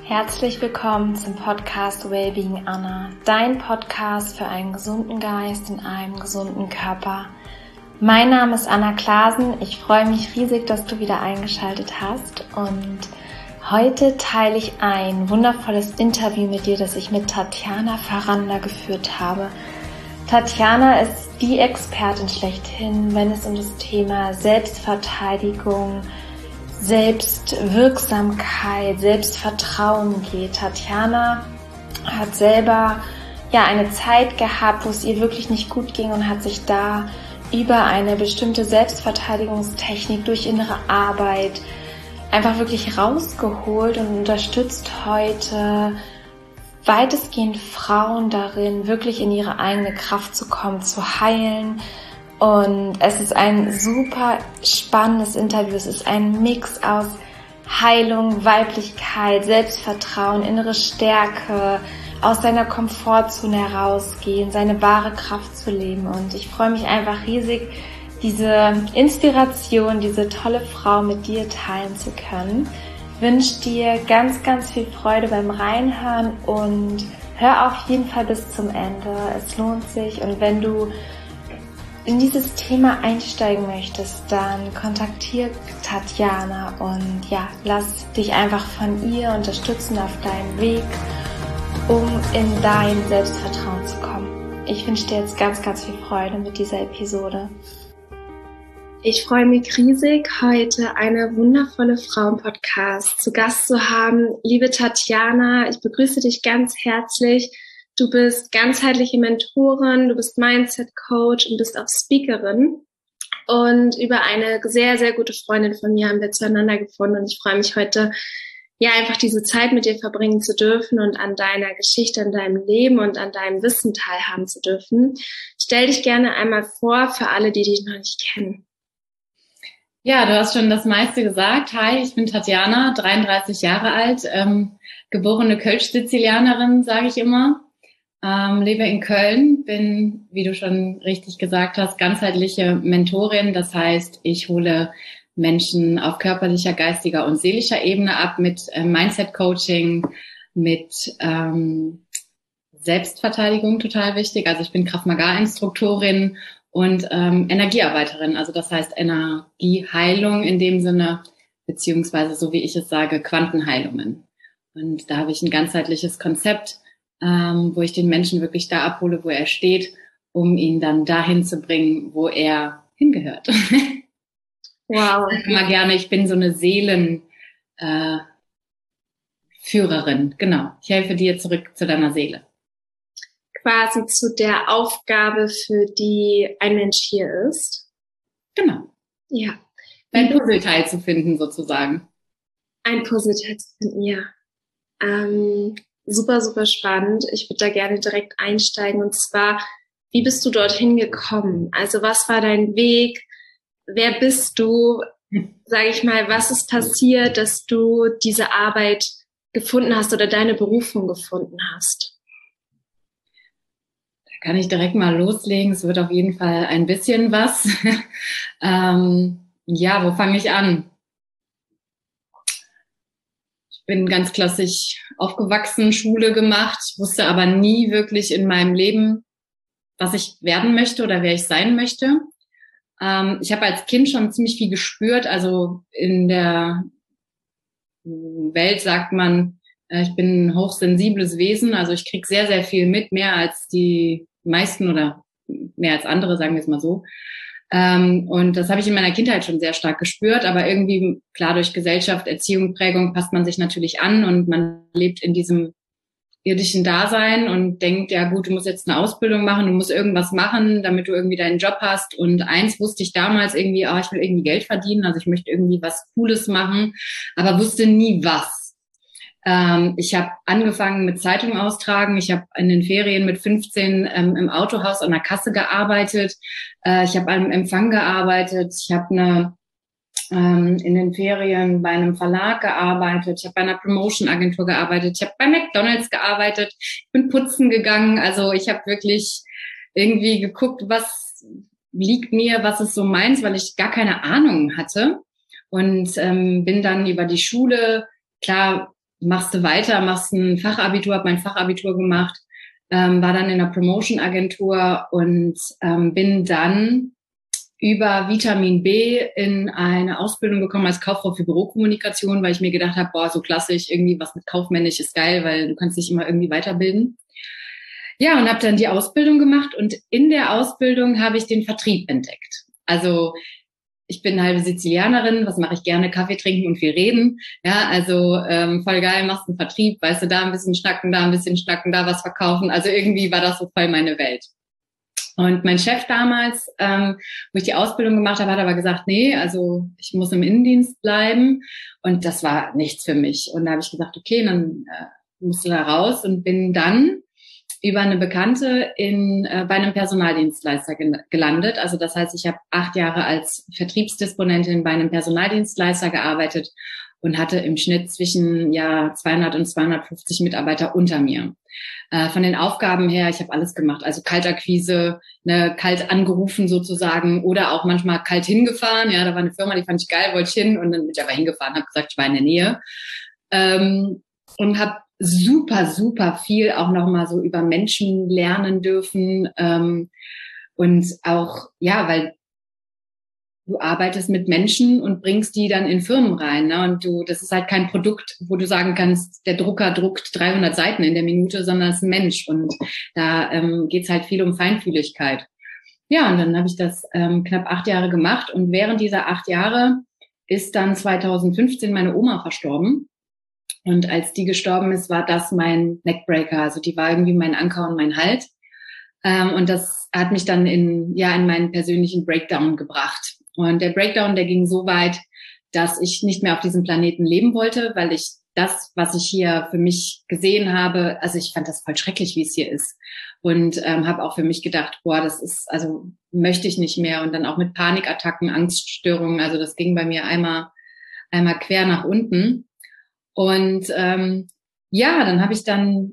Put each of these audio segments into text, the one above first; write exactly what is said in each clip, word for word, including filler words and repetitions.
Herzlich willkommen zum Podcast Wellbeing Anna, dein Podcast für einen gesunden Geist in einem gesunden Körper. Mein Name ist Anna Klasen, ich freue mich riesig, dass du wieder eingeschaltet hast und heute teile ich ein wundervolles Interview mit dir, das ich mit Tatjana Faranda geführt habe. Tatjana ist die Expertin schlechthin, wenn es um das Thema Selbstverteidigung, Selbstwirksamkeit, Selbstvertrauen geht. Tatjana hat selber ja eine Zeit gehabt, wo es ihr wirklich nicht gut ging und hat sich da über eine bestimmte Selbstverteidigungstechnik durch innere Arbeit einfach wirklich rausgeholt und unterstützt heute weitestgehend Frauen darin, wirklich in ihre eigene Kraft zu kommen, zu heilen. Und es ist ein super spannendes Interview. Es ist ein Mix aus Heilung, Weiblichkeit, Selbstvertrauen, innere Stärke, aus seiner Komfortzone herausgehen, seine wahre Kraft zu leben. Und ich freue mich einfach riesig, diese Inspiration, diese tolle Frau mit dir teilen zu können. Ich wünsche dir ganz, ganz viel Freude beim Reinhören und hör auf jeden Fall bis zum Ende. Es lohnt sich. Und wenn du in dieses Thema einsteigen möchtest, dann kontaktiere Tatjana und ja, lass dich einfach von ihr unterstützen auf deinem Weg, um in dein Selbstvertrauen zu kommen. Ich wünsche dir jetzt ganz, ganz viel Freude mit dieser Episode. Ich freue mich riesig, heute eine wundervolle Frau im Podcast zu Gast zu haben. Liebe Tatjana, ich begrüße dich ganz herzlich. Du bist ganzheitliche Mentorin, du bist Mindset-Coach und bist auch Speakerin. Und über eine sehr, sehr gute Freundin von mir haben wir zueinander gefunden. Und ich freue mich heute, ja, einfach diese Zeit mit dir verbringen zu dürfen und an deiner Geschichte, an deinem Leben und an deinem Wissen teilhaben zu dürfen. Stell dich gerne einmal vor für alle, die dich noch nicht kennen. Ja, du hast schon das meiste gesagt. Hi, ich bin Tatjana, dreiunddreißig Jahre alt, ähm, geborene Kölsch-Sizilianerin, sage ich immer. Ähm, lebe in Köln, bin, wie du schon richtig gesagt hast, ganzheitliche Mentorin. Das heißt, ich hole Menschen auf körperlicher, geistiger und seelischer Ebene ab mit äh, Mindset-Coaching, mit ähm, Selbstverteidigung, total wichtig. Also ich bin Krav-Maga-Instruktorin und ähm, Energiearbeiterin. Also das heißt Energieheilung in dem Sinne, beziehungsweise so wie ich es sage, Quantenheilungen. Und da habe ich ein ganzheitliches Konzept, Ähm, wo ich den Menschen wirklich da abhole, wo er steht, um ihn dann dahin zu bringen, wo er hingehört. Wow. Ich sage immer gerne, ich bin so eine Seelenführerin. Äh, genau. Ich helfe dir zurück zu deiner Seele. Quasi zu der Aufgabe, für die ein Mensch hier ist. Genau. Ja. Ein Puzzleteil zu finden, sozusagen. Ein Puzzleteil zu finden, ja. Ähm, Super, super spannend. Ich würde da gerne direkt einsteigen. Und zwar, wie bist du dorthin gekommen? Also was war dein Weg? Wer bist du? Sag ich mal, was ist passiert, dass du diese Arbeit gefunden hast oder deine Berufung gefunden hast? Da kann ich direkt mal loslegen. Es wird auf jeden Fall ein bisschen was. ähm, ja, wo fange ich an? Bin ganz klassisch aufgewachsen, Schule gemacht, wusste aber nie wirklich in meinem Leben, was ich werden möchte oder wer ich sein möchte. Ähm, ich habe als Kind schon ziemlich viel gespürt. Also in der Welt sagt man, äh, ich bin ein hochsensibles Wesen. Also ich kriege sehr, sehr viel mit, mehr als die meisten oder mehr als andere, sagen wir es mal so. Ähm, und das habe ich in meiner Kindheit schon sehr stark gespürt, aber irgendwie, klar, durch Gesellschaft, Erziehung, Prägung passt man sich natürlich an und man lebt in diesem irdischen Dasein und denkt, ja gut, du musst jetzt eine Ausbildung machen, du musst irgendwas machen, damit du irgendwie deinen Job hast. Und eins wusste ich damals irgendwie, ah, ich will irgendwie Geld verdienen, also ich möchte irgendwie was Cooles machen, aber wusste nie was. Ähm, ich habe angefangen mit Zeitung austragen. Ich habe in den Ferien mit fünfzehn ähm, im Autohaus an der Kasse gearbeitet. Äh, ich habe am Empfang gearbeitet. Ich habe eine ähm, in den Ferien bei einem Verlag gearbeitet. Ich habe bei einer Promotion-Agentur gearbeitet. Ich habe bei McDonald's gearbeitet. Ich bin putzen gegangen. Also ich habe wirklich irgendwie geguckt, was liegt mir, was ist so meins, weil ich gar keine Ahnung hatte. Und ähm, bin dann über die Schule, klar, machst du weiter, machst ein Fachabitur, habe mein Fachabitur gemacht, ähm, war dann in einer Promotion-Agentur und ähm, bin dann über Vitamin B in eine Ausbildung gekommen als Kauffrau für Bürokommunikation, weil ich mir gedacht habe, boah, so klassisch, irgendwie was mit kaufmännisch ist geil, weil du kannst dich immer irgendwie weiterbilden. Ja, und habe dann die Ausbildung gemacht und in der Ausbildung habe ich den Vertrieb entdeckt. Also ich bin halbe Sizilianerin, was mache ich gerne? Kaffee trinken und viel reden. Ja, also ähm, voll geil, machst einen Vertrieb, weißt du, da ein bisschen schnacken, da ein bisschen schnacken, da was verkaufen. Also irgendwie war das so voll meine Welt. Und mein Chef damals, ähm, wo ich die Ausbildung gemacht habe, hat aber gesagt, nee, also ich muss im Innendienst bleiben. Und das war nichts für mich. Und da habe ich gesagt, okay, dann äh, musst du da raus und bin dann über eine Bekannte in äh, bei einem Personaldienstleister ge- gelandet. Also das heißt, ich habe acht Jahre als Vertriebsdisponentin bei einem Personaldienstleister gearbeitet und hatte im Schnitt zwischen ja zweihundert und zweihundertfünfzig Mitarbeiter unter mir. Äh, von den Aufgaben her, ich habe alles gemacht, also Kaltakquise, ne, kalt angerufen sozusagen oder auch manchmal kalt hingefahren. Ja, da war eine Firma, die fand ich geil, wollte ich hin und dann bin ich aber hingefahren, habe gesagt, ich war in der Nähe ähm, und habe super, super viel auch nochmal so über Menschen lernen dürfen ähm, und auch, ja, weil du arbeitest mit Menschen und bringst die dann in Firmen rein, ne? Und du, das ist halt kein Produkt, wo du sagen kannst, der Drucker druckt dreihundert Seiten in der Minute, sondern es ist ein Mensch und da ähm, geht's halt viel um Feinfühligkeit. Ja, und dann habe ich das ähm, knapp acht Jahre gemacht und während dieser acht Jahre ist dann zweitausendfünfzehn meine Oma verstorben. Und als die gestorben ist, war das mein Neckbreaker. Also die war irgendwie mein Anker und mein Halt. Ähm, und das hat mich dann in, ja, in meinen persönlichen Breakdown gebracht. Und der Breakdown, der ging so weit, dass ich nicht mehr auf diesem Planeten leben wollte, weil ich das, was ich hier für mich gesehen habe, also ich fand das voll schrecklich, wie es hier ist. Und ähm, habe auch für mich gedacht, boah, das ist, also möchte ich nicht mehr. Und dann auch mit Panikattacken, Angststörungen. Also das ging bei mir einmal, einmal quer nach unten. Und ähm, ja, dann habe ich dann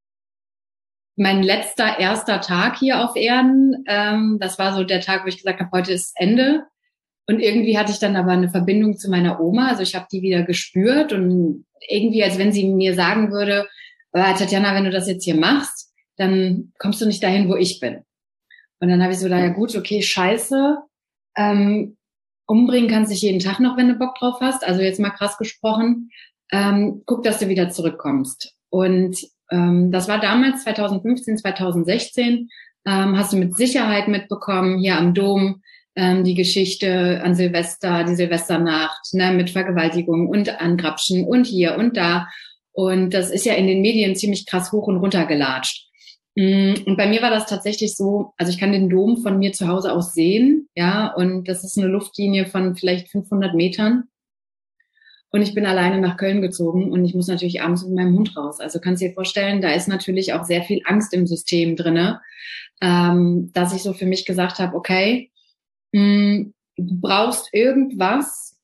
mein letzter, erster Tag hier auf Erden. Ähm, das war so der Tag, wo ich gesagt habe, heute ist Ende. Und irgendwie hatte ich dann aber eine Verbindung zu meiner Oma. Also ich habe die wieder gespürt und irgendwie, als wenn sie mir sagen würde, äh, Tatjana, wenn du das jetzt hier machst, dann kommst du nicht dahin, wo ich bin. Und dann habe ich so gedacht, ja gut, okay, scheiße. Ähm, umbringen kannst dich jeden Tag noch, wenn du Bock drauf hast. Also jetzt mal krass gesprochen. Ähm, guck, dass du wieder zurückkommst. Und ähm, das war damals zweitausendfünfzehn, zweitausendsechzehn. Ähm, hast du mit Sicherheit mitbekommen, hier am Dom, ähm, die Geschichte an Silvester, die Silvesternacht, ne, mit Vergewaltigung und Angrapschen und hier und da. Und das ist ja in den Medien ziemlich krass hoch und runter gelatscht. Und bei mir war das tatsächlich so, also ich kann den Dom von mir zu Hause aus sehen, ja, und das ist eine Luftlinie von vielleicht fünfhundert Metern. Und ich bin alleine nach Köln gezogen und ich muss natürlich abends mit meinem Hund raus. Also kannst du dir vorstellen, da ist natürlich auch sehr viel Angst im System drinne, ähm, dass ich so für mich gesagt habe, okay, mh, du brauchst irgendwas,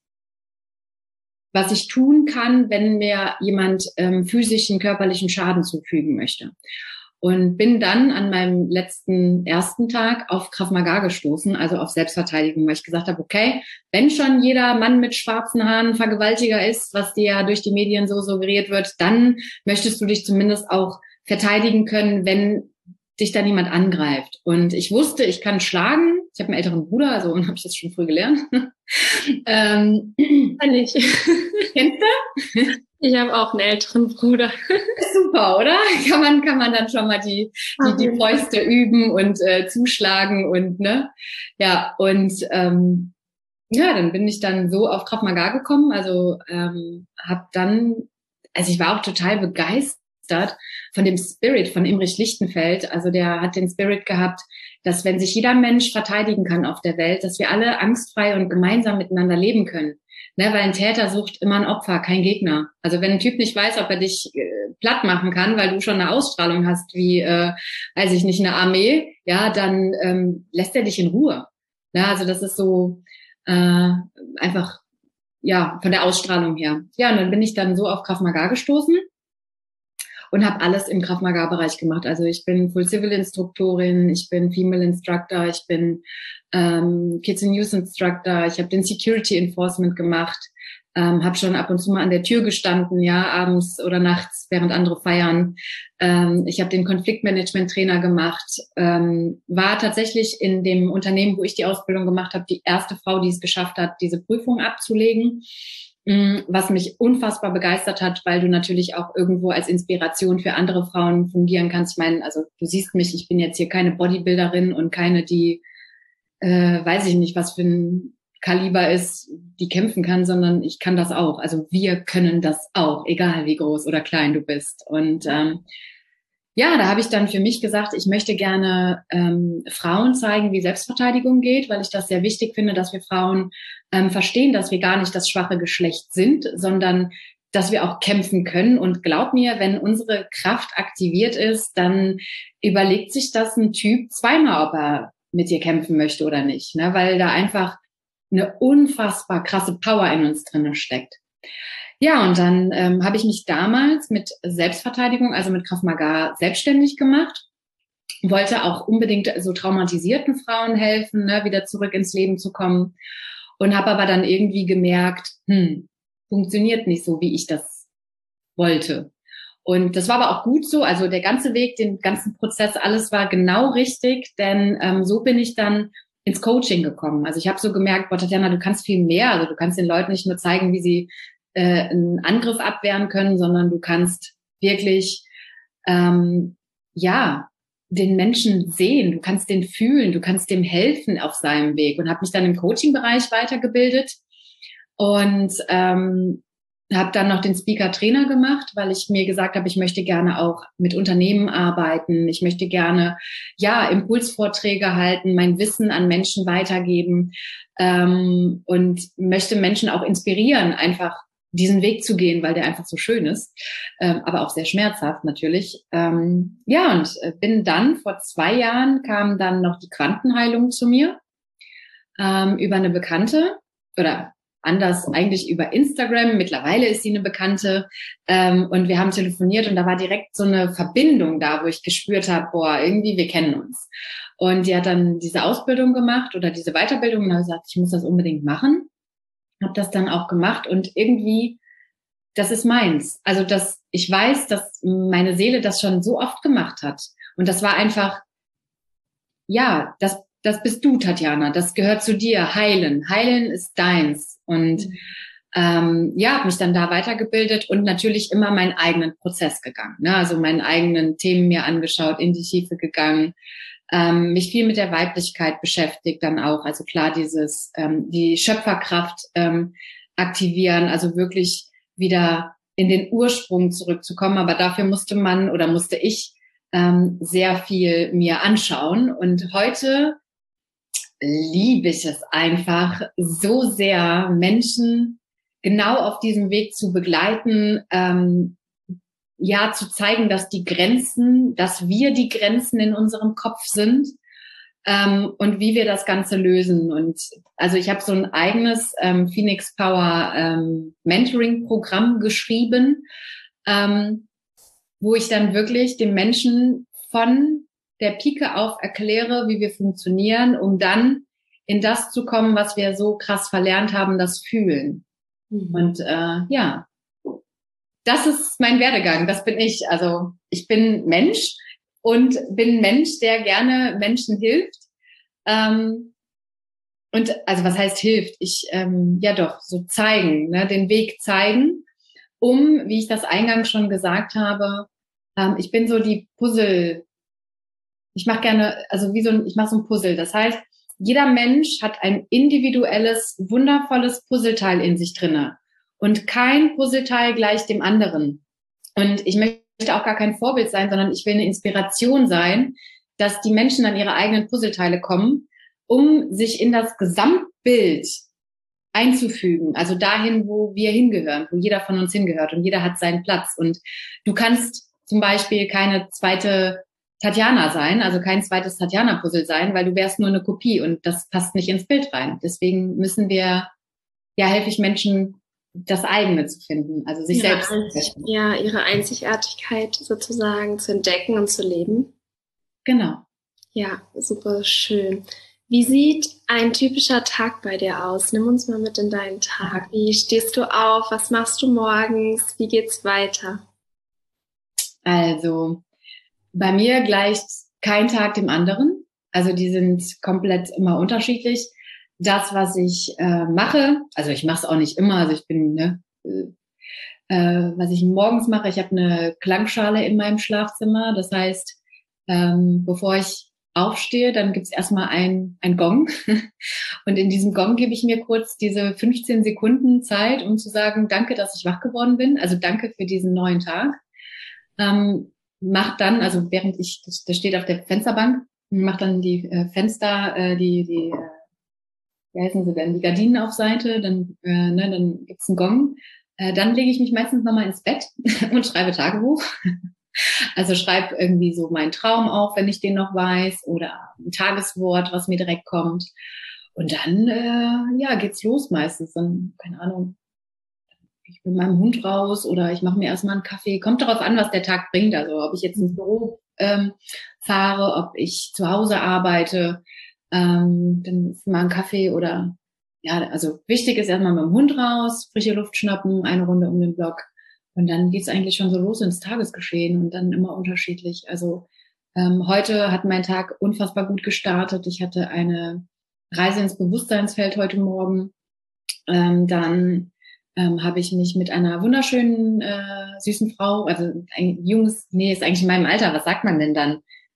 was ich tun kann, wenn mir jemand ähm, physischen, körperlichen Schaden zufügen möchte. Und bin dann an meinem letzten ersten Tag auf Krav Maga gestoßen, also auf Selbstverteidigung, weil ich gesagt habe, okay, wenn schon jeder Mann mit schwarzen Haaren Vergewaltiger ist, was dir ja durch die Medien so suggeriert wird, dann möchtest du dich zumindest auch verteidigen können, wenn dich da niemand angreift. Und ich wusste, ich kann schlagen. Ich habe einen älteren Bruder, also habe ich das schon früh gelernt. ähm, Nicht. Kennst du? Ich habe auch einen älteren Bruder. Super, oder? Kann man, kann man dann schon mal die, die, die Fäuste üben und äh, zuschlagen und, ne? Ja, und ähm, ja, dann bin ich dann so auf Krav Maga gekommen. Also ähm, habe dann, also ich war auch total begeistert von dem Spirit von Imrich Lichtenfeld. Also der hat den Spirit gehabt, dass wenn sich jeder Mensch verteidigen kann auf der Welt, dass wir alle angstfrei und gemeinsam miteinander leben können. Ne, weil ein Täter sucht immer ein Opfer, kein Gegner. Also wenn ein Typ nicht weiß, ob er dich äh, platt machen kann, weil du schon eine Ausstrahlung hast wie, äh, weiß ich nicht, eine Armee, ja, dann ähm, lässt er dich in Ruhe. Ja, also das ist so äh, einfach, ja, von der Ausstrahlung her. Ja, und dann bin ich dann so auf Krav Maga gestoßen und habe alles im Krav Maga Bereich gemacht. Also ich bin Full Civil Instruktorin, ich bin Female Instructor, ich bin ähm, Kids and Youth Instructor, ich habe den Security Enforcement gemacht, Ähm, habe schon ab und zu mal an der Tür gestanden, ja, abends oder nachts, während andere feiern. Ähm, ich habe den Konfliktmanagement-Trainer gemacht, ähm, war tatsächlich in dem Unternehmen, wo ich die Ausbildung gemacht habe, die erste Frau, die es geschafft hat, diese Prüfung abzulegen, ähm, was mich unfassbar begeistert hat, weil du natürlich auch irgendwo als Inspiration für andere Frauen fungieren kannst. Ich meine, also du siehst mich, ich bin jetzt hier keine Bodybuilderin und keine, die, äh, weiß ich nicht, was für ein Kaliber ist, die kämpfen kann, sondern ich kann das auch. Also wir können das auch, egal wie groß oder klein du bist. Und ähm, ja, da habe ich dann für mich gesagt, ich möchte gerne ähm, Frauen zeigen, wie Selbstverteidigung geht, weil ich das sehr wichtig finde, dass wir Frauen ähm, verstehen, dass wir gar nicht das schwache Geschlecht sind, sondern dass wir auch kämpfen können. Und glaub mir, wenn unsere Kraft aktiviert ist, dann überlegt sich das ein Typ zweimal, ob er mit dir kämpfen möchte oder nicht, ne? Weil da einfach eine unfassbar krasse Power in uns drinne steckt. Ja, und dann ähm, habe ich mich damals mit Selbstverteidigung, also mit Krav Maga, selbstständig gemacht. Wollte auch unbedingt so traumatisierten Frauen helfen, ne, wieder zurück ins Leben zu kommen. Und habe aber dann irgendwie gemerkt, hm, funktioniert nicht so, wie ich das wollte. Und das war aber auch gut so. Also der ganze Weg, den ganzen Prozess, alles war genau richtig, denn ähm, so bin ich dann ins Coaching gekommen. Also ich habe so gemerkt, boah, Tatjana, du kannst viel mehr. Also du kannst den Leuten nicht nur zeigen, wie sie äh, einen Angriff abwehren können, sondern du kannst wirklich, ähm, ja, den Menschen sehen. Du kannst den fühlen. Du kannst dem helfen auf seinem Weg. Und habe mich dann im Coaching-Bereich weitergebildet und ähm, habe dann noch den Speaker-Trainer gemacht, weil ich mir gesagt habe, ich möchte gerne auch mit Unternehmen arbeiten. Ich möchte gerne, ja, Impulsvorträge halten, mein Wissen an Menschen weitergeben ähm, und möchte Menschen auch inspirieren, einfach diesen Weg zu gehen, weil der einfach so schön ist, ähm, aber auch sehr schmerzhaft natürlich. Ähm, ja, und bin dann vor zwei Jahren kam dann noch die Quantenheilung zu mir ähm, über eine Bekannte oder anders eigentlich über Instagram. Mittlerweile ist sie eine Bekannte ähm, und wir haben telefoniert und da war direkt so eine Verbindung da, wo ich gespürt habe, boah, irgendwie, wir kennen uns. Und die hat dann diese Ausbildung gemacht oder diese Weiterbildung und habe gesagt, ich muss das unbedingt machen. Habe das dann auch gemacht und irgendwie, das ist meins. Also das, ich weiß, dass meine Seele das schon so oft gemacht hat. Und das war einfach, ja, das Das bist du, Tatjana. Das gehört zu dir. Heilen. Heilen ist deins. Und ähm, ja, habe mich dann da weitergebildet und natürlich immer meinen eigenen Prozess gegangen. Ne? Also meinen eigenen Themen mir angeschaut, in die Tiefe gegangen, ähm, mich viel mit der Weiblichkeit beschäftigt dann auch. Also klar, dieses ähm, die Schöpferkraft ähm, aktivieren, also wirklich wieder in den Ursprung zurückzukommen. Aber dafür musste man oder musste ich ähm, sehr viel mir anschauen. Und heute liebe ich es einfach so sehr, Menschen genau auf diesem Weg zu begleiten, ähm, ja, zu zeigen, dass die Grenzen, dass wir die Grenzen in unserem Kopf sind ähm, und wie wir das Ganze lösen. Und also ich habe so ein eigenes ähm, Phoenix Power ähm, Mentoring-Programm geschrieben, ähm, wo ich dann wirklich den Menschen von der Pike auf erkläre, wie wir funktionieren, um dann in das zu kommen, was wir so krass verlernt haben, das Fühlen. Mhm. Und äh, ja, das ist mein Werdegang, das bin ich. Also ich bin Mensch und bin Mensch, der gerne Menschen hilft. Ähm, und also was heißt hilft? Ich, ähm, ja doch, so zeigen, ne, den Weg zeigen, um, wie ich das eingangs schon gesagt habe, ähm, ich bin so die Puzzle, ich mache gerne, also wie so ein, ich mache so ein Puzzle. Das heißt, jeder Mensch hat ein individuelles, wundervolles Puzzleteil in sich drinne. Und kein Puzzleteil gleicht dem anderen. Und ich möchte auch gar kein Vorbild sein, sondern ich will eine Inspiration sein, dass die Menschen an ihre eigenen Puzzleteile kommen, um sich in das Gesamtbild einzufügen. Also dahin, wo wir hingehören, wo jeder von uns hingehört. Und jeder hat seinen Platz. Und du kannst zum Beispiel keine zweite Tatjana sein, also kein zweites Tatjana-Puzzle sein, weil du wärst nur eine Kopie und das passt nicht ins Bild rein. Deswegen müssen wir, ja, helfe ich Menschen, das eigene zu finden, also sich ihre selbst Einzig, ja, ihre Einzigartigkeit sozusagen zu entdecken und zu leben. Genau. Ja, super schön. Wie sieht ein typischer Tag bei dir aus? Nimm uns mal mit in deinen Tag. Wie stehst du auf? Was machst du morgens? Wie geht's weiter? Also, bei mir gleicht kein Tag dem anderen. Also die sind komplett immer unterschiedlich. Das, was ich äh, mache, also ich mache es auch nicht immer, also ich bin, ne, äh, was ich morgens mache, ich habe eine Klangschale in meinem Schlafzimmer. Das heißt, ähm, bevor ich aufstehe, dann gibt's erstmal ein, ein Gong. Und in diesem Gong gebe ich mir kurz diese fünfzehn Sekunden Zeit, um zu sagen, danke, dass ich wach geworden bin. Also danke für diesen neuen Tag. Ähm, mach dann, also während ich, das, das steht auf der Fensterbank, mach dann die äh, Fenster, äh, die, die, äh, wie heißen sie denn, die Gardinen auf Seite, dann, äh, ne, dann gibt's einen Gong. Äh, dann lege ich mich meistens nochmal ins Bett und schreibe Tagebuch. Also schreibe irgendwie so meinen Traum auf, wenn ich den noch weiß, oder ein Tageswort, was mir direkt kommt. Und dann, äh, ja, geht's los meistens. Dann, keine Ahnung, ich bin mit meinem Hund raus oder ich mache mir erstmal einen Kaffee. Kommt darauf an, was der Tag bringt. Also ob ich jetzt ins Büro ähm, fahre, ob ich zu Hause arbeite, ähm, dann mal einen Kaffee oder, ja, also wichtig ist erstmal mit dem Hund raus, frische Luft schnappen, eine Runde um den Block. Und dann geht's eigentlich schon so los ins Tagesgeschehen und dann immer unterschiedlich. Also ähm, heute hat mein Tag unfassbar gut gestartet. Ich hatte eine Reise ins Bewusstseinsfeld heute Morgen. Ähm, dann ähm, habe ich mich mit einer wunderschönen, äh, süßen Frau, also ein junges, nee, ist eigentlich in meinem Alter, was sagt man denn dann?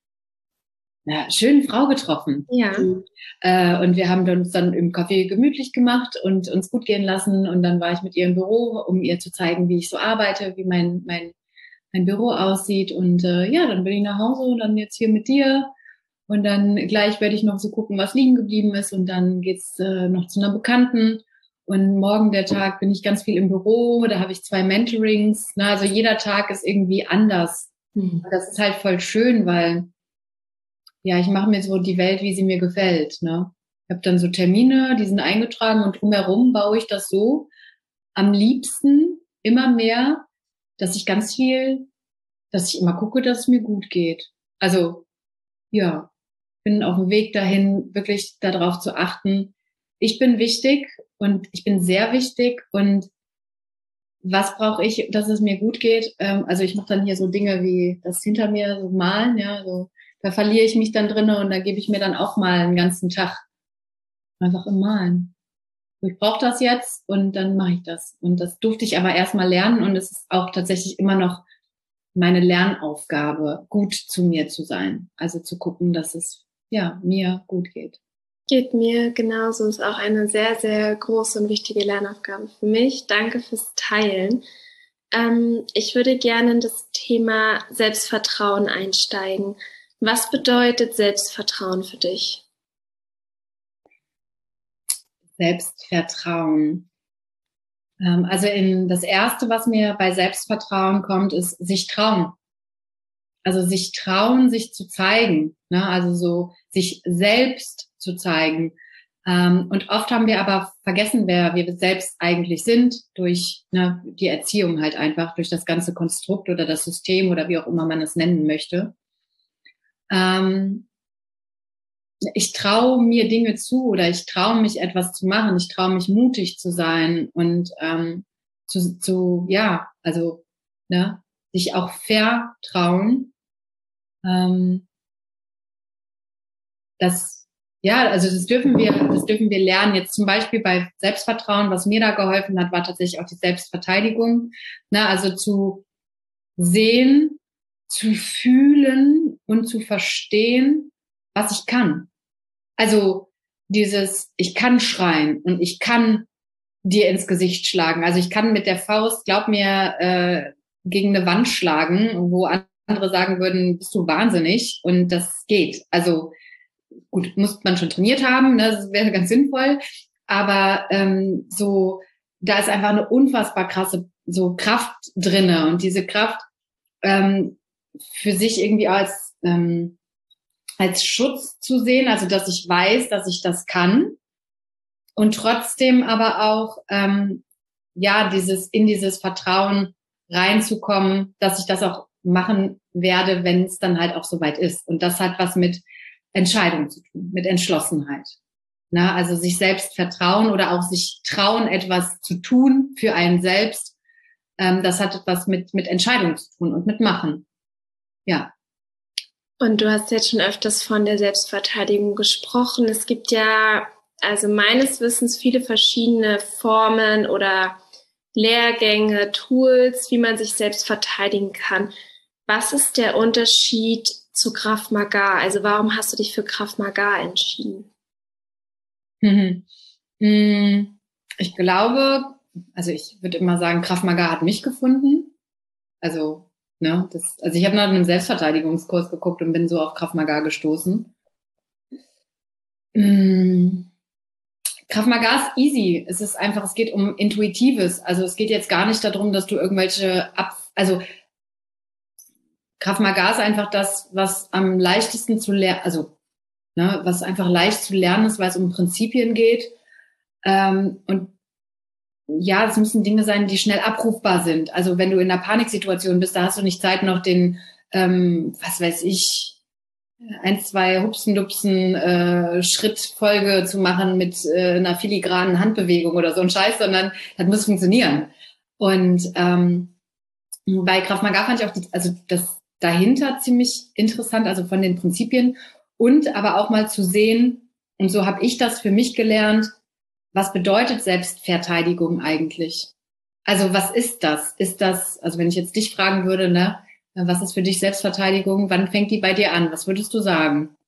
Ja, schönen Frau getroffen. Ja. Äh, und wir haben uns dann im Café gemütlich gemacht und uns gut gehen lassen. Und dann war ich mit ihr im Büro, um ihr zu zeigen, wie ich so arbeite, wie mein mein mein Büro aussieht. Und äh, ja, dann bin ich nach Hause und dann jetzt hier mit dir. Und dann gleich werde ich noch so gucken, was liegen geblieben ist. Und dann geht's äh, noch zu einer Bekannten. Und morgen der Tag bin ich ganz viel im Büro. Da habe ich zwei Mentorings. Na, also jeder Tag ist irgendwie anders. Mhm. Das ist halt voll schön, weil ja, ich mache mir so die Welt, wie sie mir gefällt. Ne? Ich habe dann so Termine, die sind eingetragen und drumherum baue ich das so am liebsten immer mehr, dass ich ganz viel, dass ich immer gucke, dass es mir gut geht. Also ja, bin auf dem Weg dahin, wirklich darauf zu achten. Ich bin wichtig und ich bin sehr wichtig und was brauche ich, dass es mir gut geht? Ähm, also ich mache dann hier so Dinge wie das hinter mir so malen, ja, so. Da verliere ich mich dann drinne und da gebe ich mir dann auch mal einen ganzen Tag einfach im Malen. Ich brauche das jetzt und dann mache ich das. Und das durfte ich aber erstmal lernen und es ist auch tatsächlich immer noch meine Lernaufgabe, gut zu mir zu sein. Also zu gucken, dass es ja mir gut geht. Geht mir genauso, ist auch eine sehr, sehr große und wichtige Lernaufgabe für mich. Danke fürs Teilen. Ähm, ich würde gerne in das Thema Selbstvertrauen einsteigen. Was bedeutet Selbstvertrauen für dich? Selbstvertrauen. Ähm, also in das Erste, was mir bei Selbstvertrauen kommt, ist sich trauen. Also sich trauen, sich zu zeigen. Ne? Also so sich selbst zu zeigen. Ähm, und oft haben wir aber vergessen, wer wir selbst eigentlich sind, durch ne, die Erziehung halt einfach, durch das ganze Konstrukt oder das System oder wie auch immer man es nennen möchte. Ähm, ich traue mir Dinge zu oder ich traue mich etwas zu machen, ich traue mich mutig zu sein und ähm, zu, zu, ja, also ne, sich auch vertrauen. Ähm, das, ja, also das dürfen wir, das dürfen wir lernen. Jetzt zum Beispiel bei Selbstvertrauen, was mir da geholfen hat, war tatsächlich auch die Selbstverteidigung. Ne, also zu sehen, zu fühlen und zu verstehen, was ich kann. Also dieses, ich kann schreien und ich kann dir ins Gesicht schlagen. Also ich kann mit der Faust, glaub mir, äh, gegen eine Wand schlagen, wo andere sagen würden, bist du wahnsinnig, und das geht. Also gut, muss man schon trainiert haben, ne? Das wäre ganz sinnvoll, aber ähm, so, da ist einfach eine unfassbar krasse so Kraft drinne und diese Kraft ähm, für sich irgendwie als ähm, als Schutz zu sehen, also dass ich weiß, dass ich das kann und trotzdem aber auch ähm, ja dieses in dieses Vertrauen reinzukommen, dass ich das auch machen werde, wenn es dann halt auch soweit ist. Und das hat was mit Entscheidung zu tun, mit Entschlossenheit. Na, also sich selbst vertrauen oder auch sich trauen, etwas zu tun für einen selbst. Ähm, das hat etwas mit, mit Entscheidung zu tun und mit Machen. Ja. Und du hast jetzt schon öfters von der Selbstverteidigung gesprochen. Es gibt ja, also meines Wissens, viele verschiedene Formen oder Lehrgänge, Tools, wie man sich selbst verteidigen kann. Was ist der Unterschied zu Krav Maga? Also warum hast du dich für Krav Maga entschieden? Ich glaube, also ich würde immer sagen, Krav Maga hat mich gefunden. Also, ne, das, also ich habe nach einem Selbstverteidigungskurs geguckt und bin so auf Krav Maga gestoßen. Krav Maga ist easy. Es ist einfach, es geht um Intuitives. Also es geht jetzt gar nicht darum, dass du irgendwelche ab, also Krav Maga ist einfach das, was am leichtesten zu lernen, also ne, was einfach leicht zu lernen ist, weil es um Prinzipien geht. Ähm, und ja, es müssen Dinge sein, die schnell abrufbar sind. Also wenn du in einer Paniksituation bist, da hast du nicht Zeit, noch den, ähm, was weiß ich, ein, zwei Hupsen-Dupsen äh, Schrittfolge zu machen mit äh, einer filigranen Handbewegung oder so ein Scheiß, sondern das muss funktionieren. Und ähm, bei Krav Maga fand ich auch die, also das dahinter ziemlich interessant, also von den Prinzipien und aber auch mal zu sehen, und so habe ich das für mich gelernt, was bedeutet Selbstverteidigung eigentlich? Also was ist das? Ist das, also wenn ich jetzt dich fragen würde, ne, was ist für dich Selbstverteidigung? Wann fängt die bei dir an? Was würdest du sagen?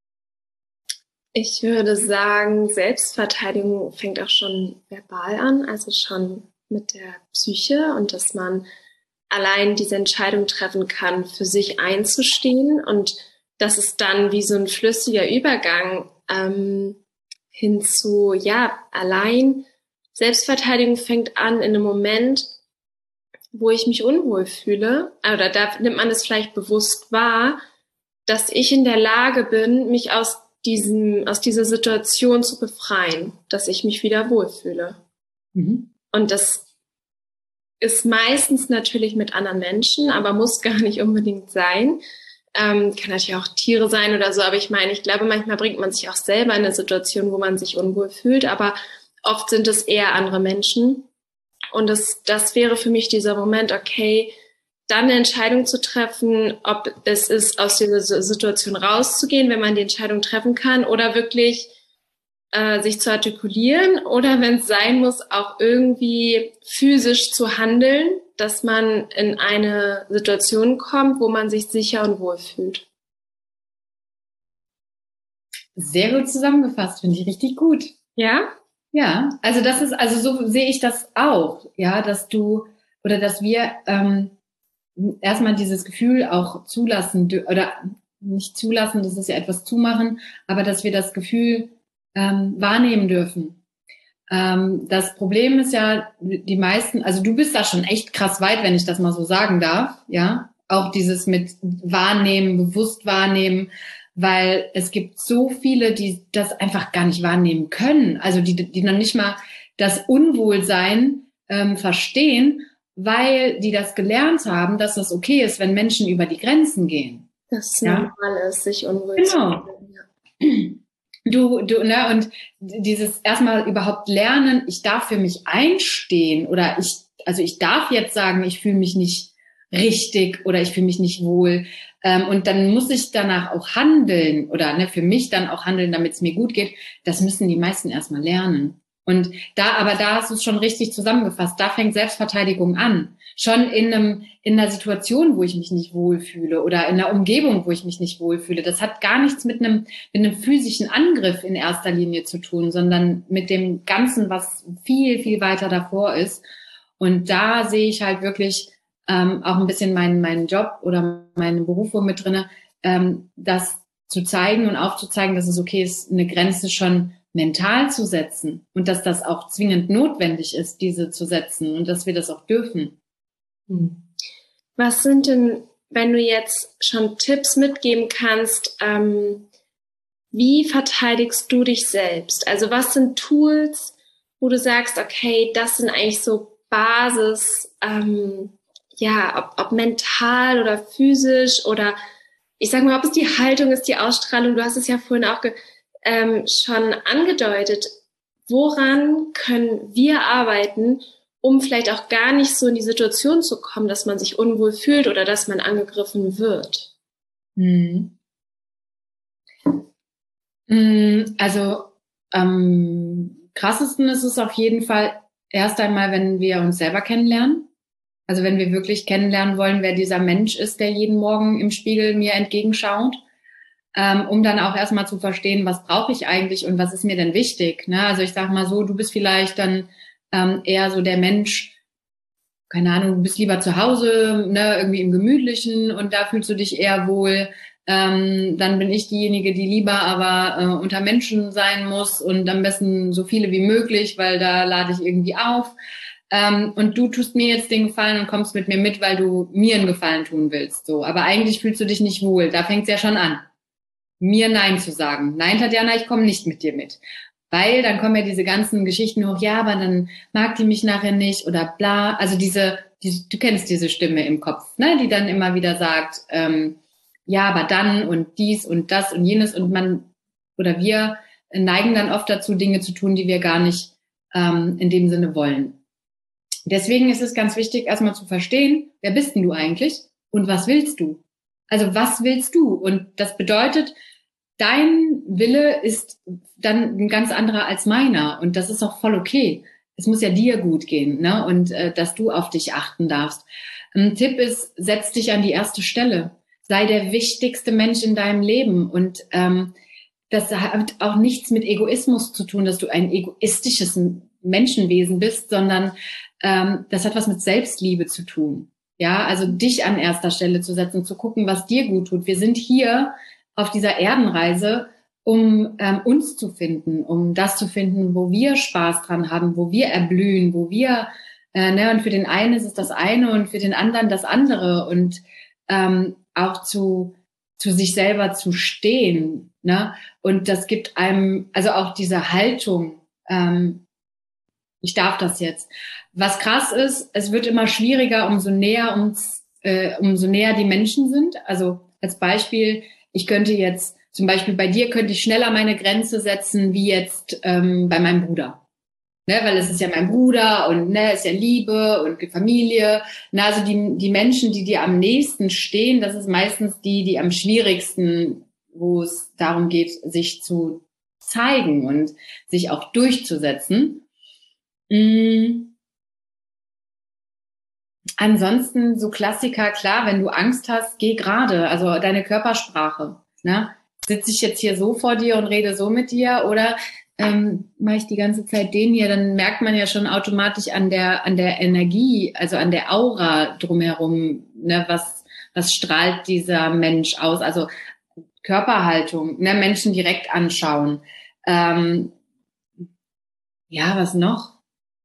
Ich würde sagen, Selbstverteidigung fängt auch schon verbal an, also schon mit der Psyche und dass man allein diese Entscheidung treffen kann, für sich einzustehen und das ist dann wie so ein flüssiger Übergang ähm, hinzu, ja, allein Selbstverteidigung fängt an in einem Moment, wo ich mich unwohl fühle, oder da nimmt man es vielleicht bewusst wahr, dass ich in der Lage bin, mich aus diesem, aus dieser Situation zu befreien, dass ich mich wieder wohlfühle. Mhm. Und das ist meistens natürlich mit anderen Menschen, aber muss gar nicht unbedingt sein. Ähm, kann natürlich auch Tiere sein oder so, aber ich meine, ich glaube, manchmal bringt man sich auch selber in eine Situation, wo man sich unwohl fühlt, aber oft sind es eher andere Menschen. Und das, das wäre für mich dieser Moment, okay, dann eine Entscheidung zu treffen, ob es ist, aus dieser Situation rauszugehen, wenn man die Entscheidung treffen kann, oder wirklich äh, sich zu artikulieren oder wenn es sein muss, auch irgendwie physisch zu handeln, dass man in eine Situation kommt, wo man sich sicher und wohl fühlt. Sehr gut zusammengefasst, finde ich richtig gut. Ja? Ja, also das ist, also so sehe ich das auch, ja, dass du oder dass wir ähm, erstmal dieses Gefühl auch zulassen oder nicht zulassen, das ist ja etwas zumachen, aber dass wir das Gefühl ähm, wahrnehmen dürfen. Ähm, das Problem ist ja, die meisten, also du bist da schon echt krass weit, wenn ich das mal so sagen darf, ja, auch dieses mit wahrnehmen, bewusst wahrnehmen, weil es gibt so viele, die das einfach gar nicht wahrnehmen können, also die, die noch nicht mal das Unwohlsein ähm, verstehen, weil die das gelernt haben, dass das okay ist, wenn Menschen über die Grenzen gehen. Das ist ja normal ist, sich unwohl zu genau. fühlen. Du, du, ne, und dieses erstmal überhaupt lernen, ich darf für mich einstehen oder ich, also ich darf jetzt sagen, ich fühle mich nicht richtig oder ich fühle mich nicht wohl. Ähm, und dann muss ich danach auch handeln oder ne, für mich dann auch handeln, damit es mir gut geht. Das müssen die meisten erstmal lernen. Und da, aber da hast du es schon richtig zusammengefasst. Da fängt Selbstverteidigung an. Schon in einem, in einer Situation, wo ich mich nicht wohlfühle oder in einer Umgebung, wo ich mich nicht wohlfühle. Das hat gar nichts mit einem, mit einem physischen Angriff in erster Linie zu tun, sondern mit dem Ganzen, was viel, viel weiter davor ist. Und da sehe ich halt wirklich ähm, auch ein bisschen meinen, meinen Job oder meinen Beruf mit drinne, ähm, das zu zeigen und aufzuzeigen, dass es okay ist, eine Grenze schon mental zu setzen und dass das auch zwingend notwendig ist, diese zu setzen und dass wir das auch dürfen. Was sind denn, wenn du jetzt schon Tipps mitgeben kannst, ähm, wie verteidigst du dich selbst? Also was sind Tools, wo du sagst, okay, das sind eigentlich so Basis, ähm, ja, ob, ob mental oder physisch oder ich sag mal, ob es die Haltung ist, die Ausstrahlung, du hast es ja vorhin auch ge- ähm, schon angedeutet, woran können wir arbeiten, um vielleicht auch gar nicht so in die Situation zu kommen, dass man sich unwohl fühlt oder dass man angegriffen wird? Hm. Also am krassesten ist es auf jeden Fall erst einmal, wenn wir uns selber kennenlernen. Also wenn wir wirklich kennenlernen wollen, wer dieser Mensch ist, der jeden Morgen im Spiegel mir entgegenschaut, ähm, um dann auch erstmal zu verstehen, was brauche ich eigentlich und was ist mir denn wichtig. Ne? Also ich sag mal so, du bist vielleicht dann ähm, eher so der Mensch, keine Ahnung, du bist lieber zu Hause, ne, irgendwie im Gemütlichen und da fühlst du dich eher wohl. Ähm, dann bin ich diejenige, die lieber aber äh, unter Menschen sein muss und am besten so viele wie möglich, weil da lade ich irgendwie auf. Ähm, und du tust mir jetzt den Gefallen und kommst mit mir mit, weil du mir einen Gefallen tun willst. So, aber eigentlich fühlst du dich nicht wohl. Da fängt's ja schon an, mir Nein zu sagen. Nein, Tatjana, ich komme nicht mit dir mit. Weil dann kommen ja diese ganzen Geschichten hoch, ja, aber dann mag die mich nachher nicht oder bla. Also diese, diese du kennst diese Stimme im Kopf, ne, die dann immer wieder sagt, ähm, ja, aber dann und dies und das und jenes und man oder wir neigen dann oft dazu, Dinge zu tun, die wir gar nicht ähm, in dem Sinne wollen. Deswegen ist es ganz wichtig, erstmal zu verstehen, wer bist denn du eigentlich und was willst du? Also was willst du? Und das bedeutet, dein Wille ist dann ein ganz anderer als meiner und das ist auch voll okay. Es muss ja dir gut gehen, ne? Und äh, dass du auf dich achten darfst. Ein Tipp ist, setz dich an die erste Stelle. Sei der wichtigste Mensch in deinem Leben und ähm, das hat auch nichts mit Egoismus zu tun, dass du ein egoistisches Menschenwesen bist, sondern ähm, das hat was mit Selbstliebe zu tun. Ja, also dich an erster Stelle zu setzen und zu gucken, was dir gut tut. Wir sind hier auf dieser Erdenreise, um ähm, uns zu finden, um das zu finden, wo wir Spaß dran haben, wo wir erblühen, wo wir, äh, ne, und für den einen ist es das eine und für den anderen das andere und ähm, auch zu zu sich selber zu stehen, ne? Und das gibt einem, also auch diese Haltung, ähm, ich darf das jetzt. Was krass ist, es wird immer schwieriger, umso näher uns, äh, umso näher die Menschen sind. Also als Beispiel, ich könnte jetzt, zum Beispiel bei dir könnte ich schneller meine Grenze setzen, wie jetzt ähm, bei meinem Bruder. Ne, weil es ist ja mein Bruder und ne, ist ja Liebe und Familie. Na, also die, die Menschen, die dir am nächsten stehen, das ist meistens die, die am schwierigsten, wo es darum geht, sich zu zeigen und sich auch durchzusetzen. Mhm. Ansonsten so Klassiker, klar, wenn du Angst hast, geh gerade, also deine Körpersprache. Ne? Sitze ich jetzt hier so vor dir und rede so mit dir oder ähm, mache ich die ganze Zeit den hier, dann merkt man ja schon automatisch an der an der Energie, also an der Aura drumherum, ne, was was strahlt dieser Mensch aus, also Körperhaltung, ne, Menschen direkt anschauen. Ähm, ja, was noch?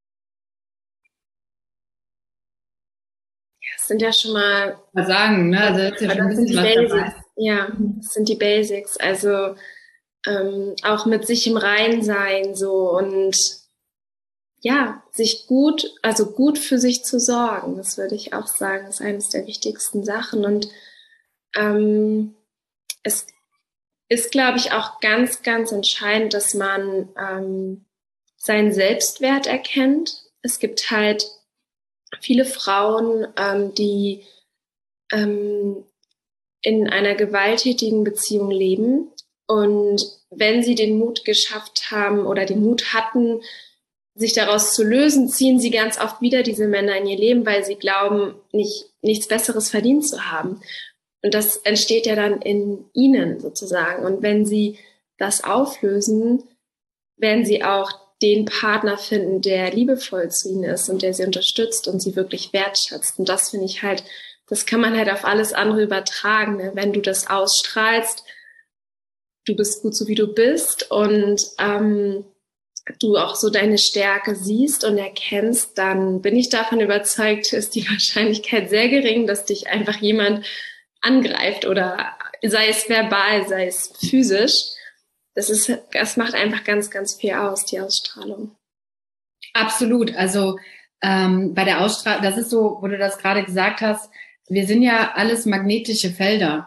Das sind ja schon mal Mal sagen, ne, also ist ja schon ein bisschen was dabei. Ja, das sind die Basics. Also ähm, auch mit sich im Reinen sein so und ja, sich gut, also gut für sich zu sorgen, das würde ich auch sagen, ist eines der wichtigsten Sachen. Und ähm, es ist, glaube ich, auch ganz, ganz entscheidend, dass man ähm, seinen Selbstwert erkennt. Es gibt halt viele Frauen, ähm, die ähm, in einer gewalttätigen Beziehung leben. Und wenn sie den Mut geschafft haben oder den Mut hatten, sich daraus zu lösen, ziehen sie ganz oft wieder diese Männer in ihr Leben, weil sie glauben, nicht, nichts Besseres verdient zu haben. Und das entsteht ja dann in ihnen sozusagen. Und wenn sie das auflösen, werden sie auch den Partner finden, der liebevoll zu ihnen ist und der sie unterstützt und sie wirklich wertschätzt. Und das finde ich halt, das kann man halt auf alles andere übertragen. Ne? Wenn du das ausstrahlst, du bist gut so wie du bist und ähm, du auch so deine Stärke siehst und erkennst, dann bin ich davon überzeugt, ist die Wahrscheinlichkeit sehr gering, dass dich einfach jemand angreift oder sei es verbal, sei es physisch. Das ist, das macht einfach ganz, ganz viel aus, die Ausstrahlung. Absolut. Also ähm, bei der Ausstrahlung, das ist so, wo du das gerade gesagt hast, wir sind ja alles magnetische Felder.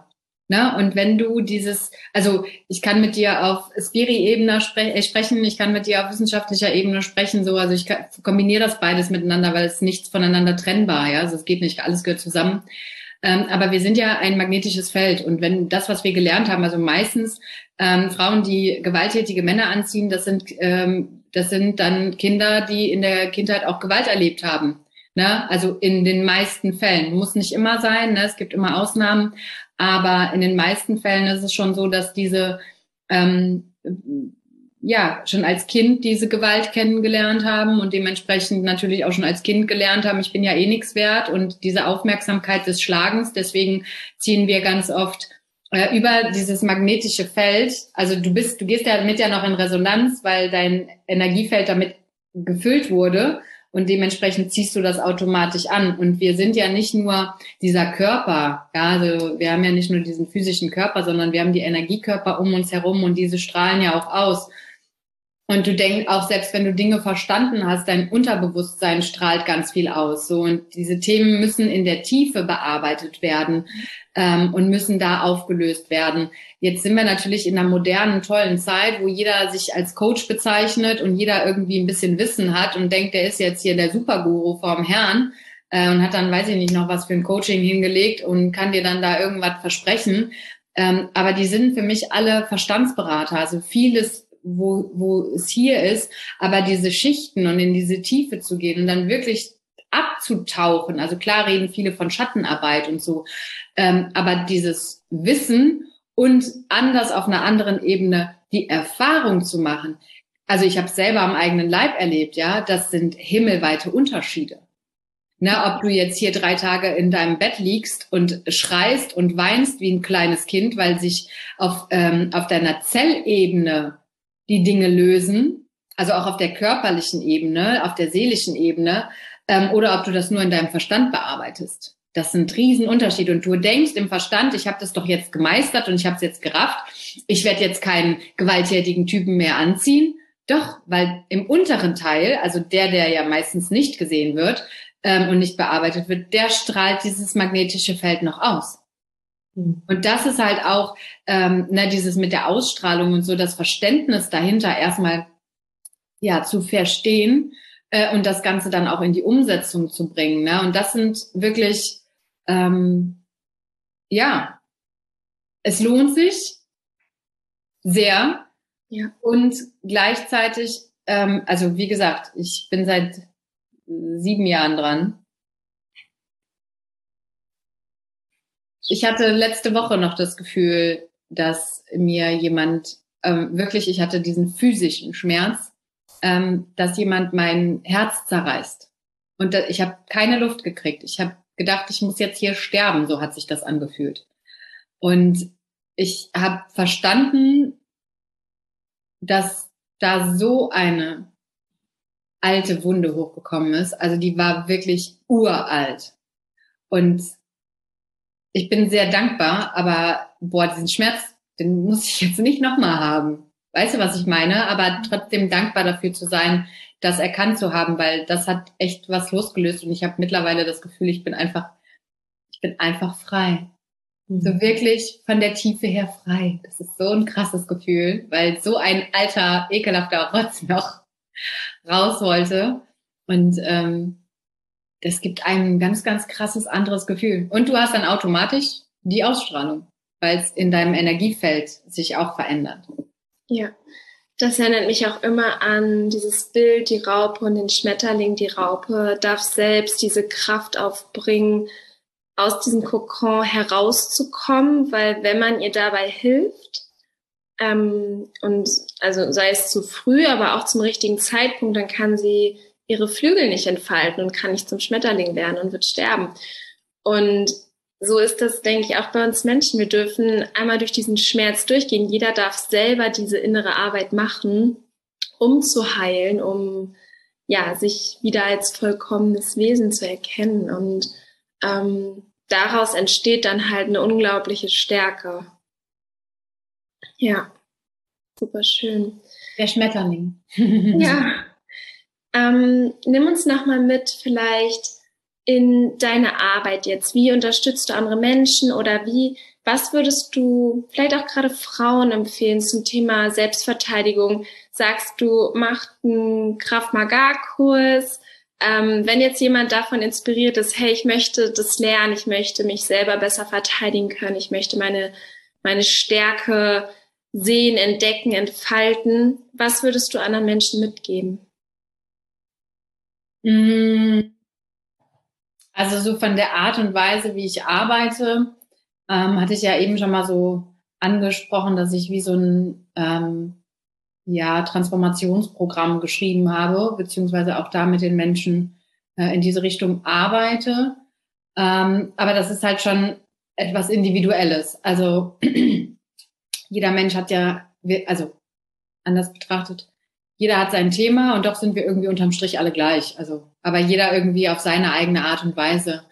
Ne? Und wenn du dieses, also ich kann mit dir auf Spiri-Ebene spre- äh, sprechen, ich kann mit dir auf wissenschaftlicher Ebene sprechen, so, also ich kann, kombiniere das beides miteinander, weil es nichts voneinander trennbar, ja, also es geht nicht, alles gehört zusammen. Ähm, aber wir sind ja ein magnetisches Feld und wenn das, was wir gelernt haben, also meistens ähm, Frauen, die gewalttätige Männer anziehen, das sind, ähm, das sind dann Kinder, die in der Kindheit auch Gewalt erlebt haben. Ne? Also in den meisten Fällen. Muss nicht immer sein, ne? Es gibt immer Ausnahmen, aber in den meisten Fällen ist es schon so, dass diese ähm, ja schon als Kind diese Gewalt kennengelernt haben und dementsprechend natürlich auch schon als Kind gelernt haben, ich bin ja eh nichts wert und diese Aufmerksamkeit des Schlagens, deswegen ziehen wir ganz oft äh, über dieses magnetische Feld, also du bist, du gehst ja damit ja noch in Resonanz, weil dein Energiefeld damit gefüllt wurde und dementsprechend ziehst du das automatisch an. Und wir sind ja nicht nur dieser Körper, ja, also wir haben ja nicht nur diesen physischen Körper, sondern wir haben die Energiekörper um uns herum und diese strahlen ja auch aus. Und du denkst auch, selbst wenn du Dinge verstanden hast, dein Unterbewusstsein strahlt ganz viel aus. So, und diese Themen müssen in der Tiefe bearbeitet werden ähm, und müssen da aufgelöst werden. Jetzt sind wir natürlich in einer modernen, tollen Zeit, wo jeder sich als Coach bezeichnet und jeder irgendwie ein bisschen Wissen hat und denkt, der ist jetzt hier der Superguru vorm Herrn äh, und hat dann, weiß ich nicht, noch was für ein Coaching hingelegt und kann dir dann da irgendwas versprechen. Ähm, aber die sind für mich alle Verstandsberater. Also vieles, wo, wo es hier ist, aber diese Schichten und in diese Tiefe zu gehen und dann wirklich abzutauchen. Also klar reden viele von Schattenarbeit und so, ähm, aber dieses Wissen und anders auf einer anderen Ebene die Erfahrung zu machen. Also ich habe es selber am eigenen Leib erlebt, ja, das sind himmelweite Unterschiede. Na, ob du jetzt hier drei Tage in deinem Bett liegst und schreist und weinst wie ein kleines Kind, weil sich auf, ähm, auf deiner Zellebene die Dinge lösen, also auch auf der körperlichen Ebene, auf der seelischen Ebene, ähm, oder ob du das nur in deinem Verstand bearbeitest. Das sind Riesenunterschiede. Und du denkst im Verstand, ich habe das doch jetzt gemeistert und ich habe es jetzt gerafft, ich werde jetzt keinen gewalttätigen Typen mehr anziehen. Doch, weil im unteren Teil, also der, der ja meistens nicht gesehen wird ähm, und nicht bearbeitet wird, der strahlt dieses magnetische Feld noch aus. Und das ist halt auch, ähm, ne, dieses mit der Ausstrahlung und so, das Verständnis dahinter erstmal ja zu verstehen äh, und das Ganze dann auch in die Umsetzung zu bringen. Ne? Und das sind wirklich, ähm, ja, es lohnt sich sehr. Ja. Und gleichzeitig, ähm, also wie gesagt, ich bin seit sieben Jahren dran. Ich hatte letzte Woche noch das Gefühl, dass mir jemand ähm, wirklich, ich hatte diesen physischen Schmerz, ähm, dass jemand mein Herz zerreißt. Und da, ich habe keine Luft gekriegt. Ich habe gedacht, ich muss jetzt hier sterben, so hat sich das angefühlt. Und ich habe verstanden, dass da so eine alte Wunde hochgekommen ist. Also die war wirklich uralt. Und ich bin sehr dankbar, aber boah, diesen Schmerz, den muss ich jetzt nicht nochmal haben. Weißt du, was ich meine? Aber trotzdem dankbar dafür zu sein, das erkannt zu haben, weil das hat echt was losgelöst und ich habe mittlerweile das Gefühl, ich bin einfach, ich bin einfach frei. Mhm. So wirklich von der Tiefe her frei. Das ist so ein krasses Gefühl, weil so ein alter, ekelhafter Rotz noch raus wollte. Und ähm, das gibt einem ein ganz, ganz krasses anderes Gefühl. Und du hast dann automatisch die Ausstrahlung, weil es in deinem Energiefeld sich auch verändert. Ja, das erinnert mich auch immer an dieses Bild, die Raupe und den Schmetterling. Die Raupe darf selbst diese Kraft aufbringen, aus diesem Kokon herauszukommen, weil wenn man ihr dabei hilft, ähm, und also sei es zu früh, aber auch zum richtigen Zeitpunkt, dann kann sie ihre Flügel nicht entfalten und kann nicht zum Schmetterling werden und wird sterben. Und so ist das, denke ich, auch bei uns Menschen. Wir dürfen einmal durch diesen Schmerz durchgehen. Jeder darf selber diese innere Arbeit machen, um zu heilen, um ja sich wieder als vollkommenes Wesen zu erkennen. Und ähm, daraus entsteht dann halt eine unglaubliche Stärke. Ja, super schön. Der Schmetterling. Ja. Ähm, nimm uns nochmal mit vielleicht in deine Arbeit jetzt. Wie unterstützt du andere Menschen oder wie Was würdest du vielleicht auch gerade Frauen empfehlen zum Thema Selbstverteidigung? Sagst du, macht einen Krav-Maga-Kurs? Ähm, wenn jetzt jemand davon inspiriert ist, hey, ich möchte das lernen, ich möchte mich selber besser verteidigen können, ich möchte meine, meine Stärke sehen, entdecken, entfalten. Was würdest du anderen Menschen mitgeben? Also so von der Art und Weise, wie ich arbeite, ähm, hatte ich ja eben schon mal so angesprochen, dass ich wie so ein ähm, ja, Transformationsprogramm geschrieben habe, beziehungsweise auch da mit den Menschen äh, in diese Richtung arbeite. Ähm, aber das ist halt schon etwas Individuelles. Also jeder Mensch hat ja, also anders betrachtet, jeder hat sein Thema und doch sind wir irgendwie unterm Strich alle gleich. Also, aber jeder irgendwie auf seine eigene Art und Weise.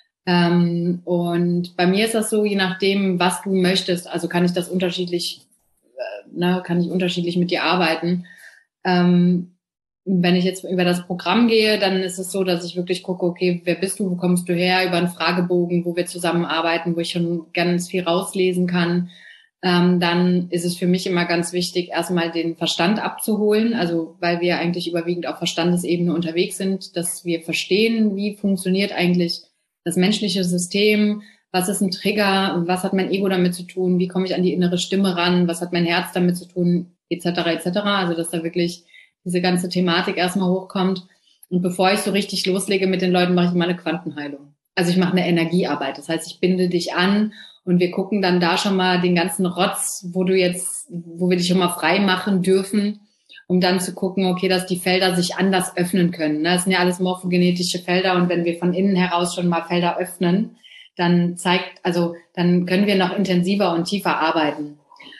Ähm, und bei mir ist das so, je nachdem, was du möchtest, also kann ich das unterschiedlich, äh, ne, kann ich unterschiedlich mit dir arbeiten. Ähm, wenn ich jetzt über das Programm gehe, dann ist es so, dass ich wirklich gucke, okay, wer bist du, wo kommst du her, über einen Fragebogen, wo wir zusammenarbeiten, wo ich schon ganz viel rauslesen kann. Ähm, dann ist es für mich immer ganz wichtig, erstmal den Verstand abzuholen, also weil wir eigentlich überwiegend auf Verstandesebene unterwegs sind, dass wir verstehen, wie funktioniert eigentlich das menschliche System, was ist ein Trigger, was hat mein Ego damit zu tun, wie komme ich an die innere Stimme ran, was hat mein Herz damit zu tun, et cetera et cetera. Also dass da wirklich diese ganze Thematik erstmal hochkommt. Und bevor ich so richtig loslege mit den Leuten, mache ich immer eine Quantenheilung. Also ich mache eine Energiearbeit, das heißt, ich binde dich an und wir gucken dann da schon mal den ganzen Rotz, wo du jetzt, wo wir dich schon mal frei machen dürfen, um dann zu gucken, okay, dass die Felder sich anders öffnen können. Das sind ja alles morphogenetische Felder und wenn wir von innen heraus schon mal Felder öffnen, dann zeigt, also dann können wir noch intensiver und tiefer arbeiten.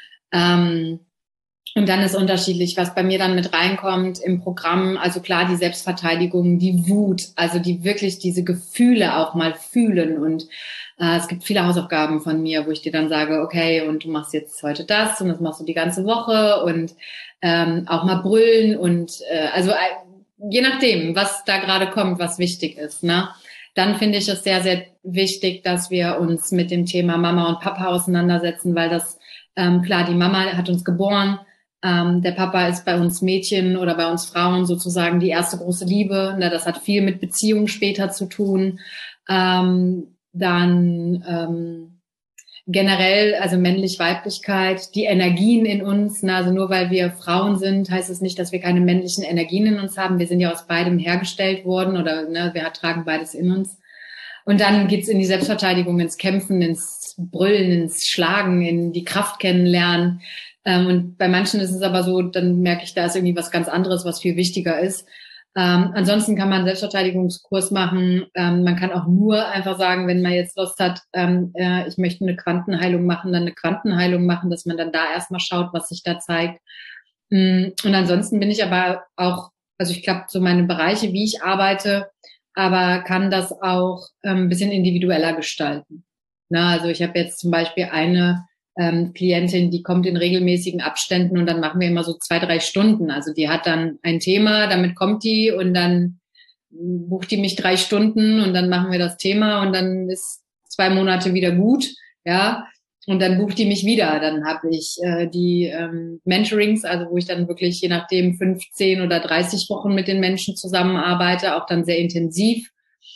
Ähm, und dann ist unterschiedlich, was bei mir dann mit reinkommt im Programm. Also klar, die Selbstverteidigung, die Wut, also die wirklich diese Gefühle auch mal fühlen. Und äh, es gibt viele Hausaufgaben von mir, wo ich dir dann sage, okay, und du machst jetzt heute das und das machst du die ganze Woche und ähm, auch mal brüllen und äh, also äh, je nachdem, was da gerade kommt, was wichtig ist, ne? Dann finde ich es sehr, sehr wichtig, dass wir uns mit dem Thema Mama und Papa auseinandersetzen, weil das, ähm, klar, die Mama hat uns geboren, ähm, der Papa ist bei uns Mädchen oder bei uns Frauen sozusagen die erste große Liebe. Ne? Das hat viel mit Beziehung später zu tun. Ähm, dann ähm, generell, also Männlich-Weiblichkeit, die Energien in uns. Ne? Also nur weil wir Frauen sind, heißt es nicht, dass wir keine männlichen Energien in uns haben. Wir sind ja aus beidem hergestellt worden oder ne, wir tragen beides in uns. Und dann geht's in die Selbstverteidigung, ins Kämpfen, ins Brüllen, ins Schlagen, in die Kraft kennenlernen. Ähm, und bei manchen ist es aber so, dann merke ich, da ist irgendwie was ganz anderes, was viel wichtiger ist. Ähm, ansonsten kann man einen Selbstverteidigungskurs machen. Ähm, man kann auch nur einfach sagen, wenn man jetzt Lust hat, ähm, äh, ich möchte eine Quantenheilung machen, dann eine Quantenheilung machen, dass man dann da erstmal schaut, was sich da zeigt. Und ansonsten bin ich aber auch, also ich glaube, so meine Bereiche, wie ich arbeite, aber kann das auch ähm, ein bisschen individueller gestalten. Na, also ich habe jetzt zum Beispiel eine ähm, Klientin, die kommt in regelmäßigen Abständen und dann machen wir immer so zwei, drei Stunden. Also die hat dann ein Thema, damit kommt die und dann bucht die mich drei Stunden und dann machen wir das Thema und dann ist zwei Monate wieder gut, ja. Und dann bucht die mich wieder. Dann habe ich äh, die ähm, Mentorings, also wo ich dann wirklich je nachdem fünfzehn oder dreißig Wochen mit den Menschen zusammenarbeite, auch dann sehr intensiv.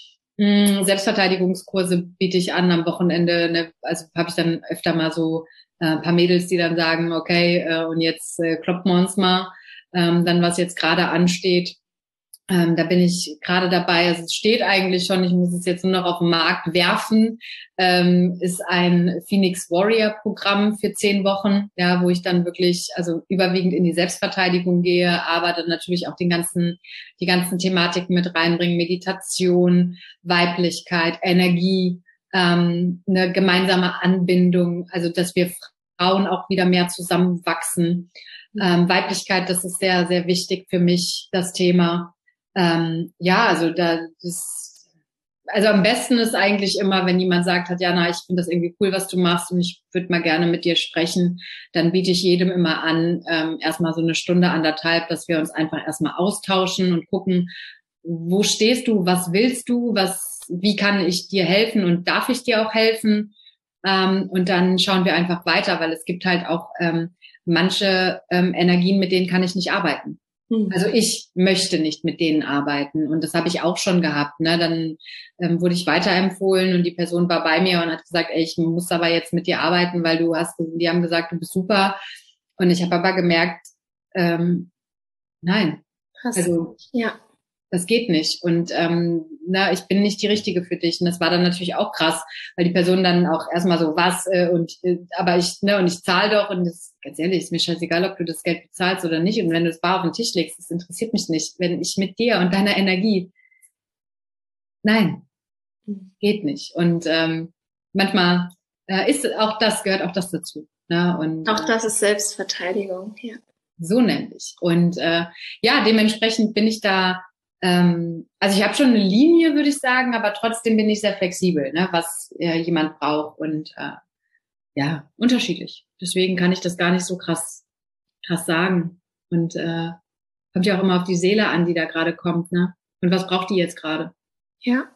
Mm, Selbstverteidigungskurse biete ich an am Wochenende. Ne, also habe ich dann öfter mal so äh, ein paar Mädels, die dann sagen, okay, äh, und jetzt äh, kloppen wir uns mal. Ähm, dann, was jetzt gerade ansteht. Ähm, da bin ich gerade dabei, also es steht eigentlich schon, ich muss es jetzt nur noch auf den Markt werfen, ähm, ist ein Phoenix Warrior Programm für zehn Wochen, ja, wo ich dann wirklich, also überwiegend in die Selbstverteidigung gehe, aber dann natürlich auch den ganzen, die ganzen Thematiken mit reinbringen, Meditation, Weiblichkeit, Energie, ähm, eine gemeinsame Anbindung, also dass wir Frauen auch wieder mehr zusammenwachsen. Ähm, Weiblichkeit, das ist sehr, sehr wichtig für mich, das Thema. Ähm, ja, also da das, also am besten ist eigentlich immer, wenn jemand sagt, Tatjana, ich finde das irgendwie cool, was du machst und ich würde mal gerne mit dir sprechen, dann biete ich jedem immer an, ähm, erstmal so eine Stunde, anderthalb, dass wir uns einfach erstmal austauschen und gucken, wo stehst du, was willst du, was, wie kann ich dir helfen und darf ich dir auch helfen? Ähm, und dann schauen wir einfach weiter, weil es gibt halt auch ähm, manche ähm, Energien, mit denen kann ich nicht arbeiten. Mhm. Also ich möchte nicht mit denen arbeiten. Und das habe ich auch schon gehabt. Ne? Dann ähm, wurde ich weiterempfohlen und die Person war bei mir und hat gesagt, ey, ich muss aber jetzt mit dir arbeiten, weil du hast, die haben gesagt, du bist super. Und ich habe aber gemerkt, ähm, nein. Krass. Also ja. Das geht nicht. Und ähm, na, ich bin nicht die Richtige für dich. Und das war dann natürlich auch krass, weil die Person dann auch erstmal so, was, äh, und äh, aber ich, ne, und ich zahle doch, und das, ganz ehrlich, ist mir scheißegal, ob du das Geld bezahlst oder nicht. Und wenn du es bar auf den Tisch legst, das interessiert mich nicht. Wenn ich mit dir und deiner Energie, nein, geht nicht. Und ähm, manchmal äh, ist auch das, gehört auch das dazu. Ne? Und, auch das ist Selbstverteidigung, ja. So nämlich. Und äh, ja, dementsprechend bin ich da, ähm, also ich habe schon eine Linie, würde ich sagen, aber trotzdem bin ich sehr flexibel, ne, was äh, jemand braucht, und äh, ja, unterschiedlich. Deswegen kann ich das gar nicht so krass krass sagen. Und äh, kommt ja auch immer auf die Seele an, die da gerade kommt, ne? Und was braucht die jetzt gerade? Ja.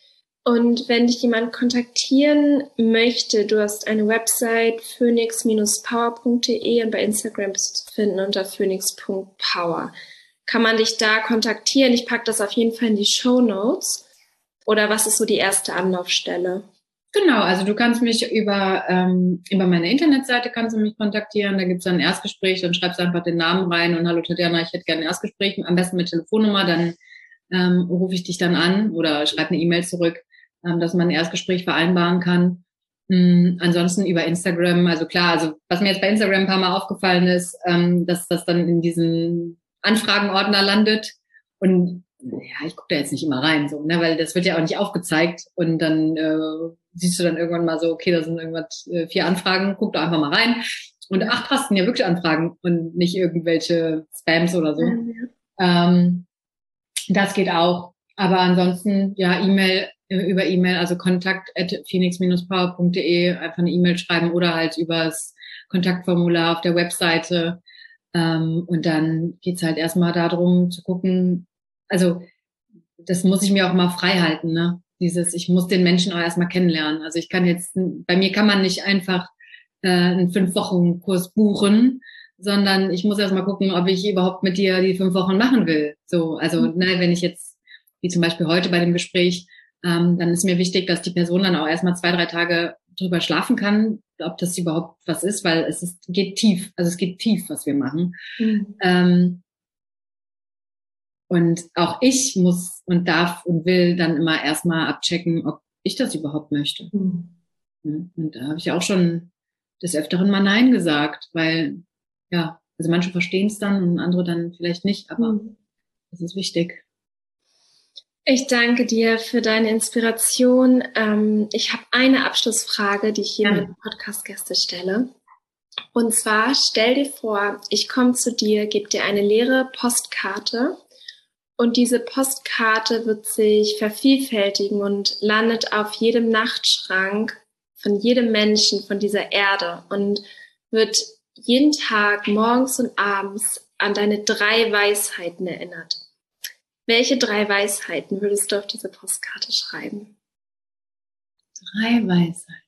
Und wenn dich jemand kontaktieren möchte, du hast eine Website phoenix Bindestrich power Punkt de und bei Instagram bist du zu finden unter phoenix Punkt power. Kann man dich da kontaktieren? Ich packe das auf jeden Fall in die Shownotes. Oder was ist so die erste Anlaufstelle? Genau, also du kannst mich über ähm, über meine Internetseite kannst du mich kontaktieren. Da gibt's dann ein Erstgespräch, dann schreibst du einfach den Namen rein und hallo Tatjana, ich hätte gerne ein Erstgespräch, am besten mit Telefonnummer, dann ähm, rufe ich dich dann an oder schreibe eine E-Mail zurück, ähm, dass man ein Erstgespräch vereinbaren kann. Mhm, ansonsten über Instagram, also klar, also was mir jetzt bei Instagram ein paar Mal aufgefallen ist, ähm, dass das dann in diesen Anfragenordner landet, und ja, ich gucke da jetzt nicht immer rein, so, ne, weil das wird ja auch nicht aufgezeigt, und dann äh, siehst du dann irgendwann mal so, okay, da sind irgendwas äh, vier Anfragen, guck da einfach mal rein, und ach krass, sind ja wirklich Anfragen und nicht irgendwelche Spams oder so. Mhm. Ähm, das geht auch, aber ansonsten ja, E-Mail, über E-Mail, also kontakt at phoenix Bindestrich power Punkt de, einfach eine E-Mail schreiben oder halt übers Kontaktformular auf der Webseite. Ähm, und dann geht's halt erstmal darum zu gucken, also das muss ich mir auch mal frei halten, ne? Dieses, ich muss den Menschen auch erstmal kennenlernen. Also ich kann jetzt, bei mir kann man nicht einfach äh, einen fünf-Wochen-Kurs buchen, sondern ich muss erstmal gucken, ob ich überhaupt mit dir die fünf Wochen machen will. So, also mhm. ne, wenn ich jetzt, wie zum Beispiel heute bei dem Gespräch, ähm, dann ist mir wichtig, dass die Person dann auch erstmal zwei, drei Tage drüber schlafen kann, ob das überhaupt was ist, weil es ist, geht tief, also es geht tief, was wir machen. Mhm. Ähm, und auch ich muss und darf und will dann immer erstmal abchecken, ob ich das überhaupt möchte. Mhm. Und da habe ich auch schon des Öfteren mal Nein gesagt, weil, ja, also manche verstehen es dann und andere dann vielleicht nicht, aber mhm. das ist wichtig. Ich danke dir für deine Inspiration. Ähm, ich habe eine Abschlussfrage, die ich hier ja. meinen Podcast-Gäste stelle. Und zwar, stell dir vor, ich komme zu dir, gebe dir eine leere Postkarte, und diese Postkarte wird sich vervielfältigen und landet auf jedem Nachtschrank von jedem Menschen von dieser Erde und wird jeden Tag morgens und abends an deine drei Weisheiten erinnert. Welche drei Weisheiten würdest du auf diese Postkarte schreiben? Drei Weisheiten.